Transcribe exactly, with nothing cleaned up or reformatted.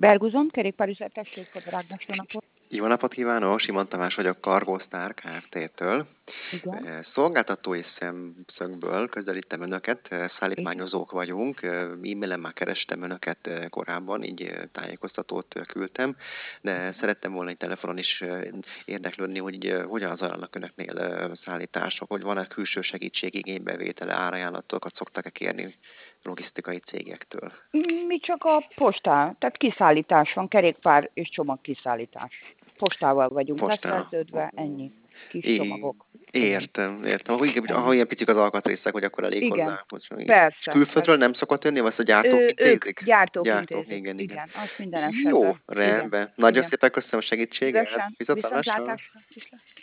Berguzon, kerékpárüzlet, tessék, Kodor Ágnes, jó napot! Jó napot kívánok! Simon Tamás vagyok Cargosztár Kft-től. Igen. Szolgáltatói szemszögből közelítem önöket, szállítmányozók vagyunk. E-mailen már kerestem önöket korábban, így tájékoztatót küldtem, de szerettem volna egy telefonon is érdeklődni, hogy hogyan zajlanak önöknél szállítások, hogy van-e külső segítség, igénybevétele, árajánlatokat szoktak-e kérni logisztikai cégektől? Mi csak a postá, tehát kiszállítás van, kerékpár és csomag kiszállítás. Postával vagyunk Postán. leszerződve, ennyi. Kis É, csomagok. értem, értem. Ahol, Ennyi. ahol ilyen picik az alkatrészek, hogy akkor elég Igen, hozzá. Hogy... persze. És külföldről nem szokott jönni, vagy azt a gyártók Ö, ők intézik? gyártók, Gyártók, intézik. igen, igen. Igen, azt minden Jó, esetben. rendben. Igen. Nagyon Igen. szépen köszönöm a segítséget. Szívesen. Viszontlátásra. Viszontlátásra. Viszlát.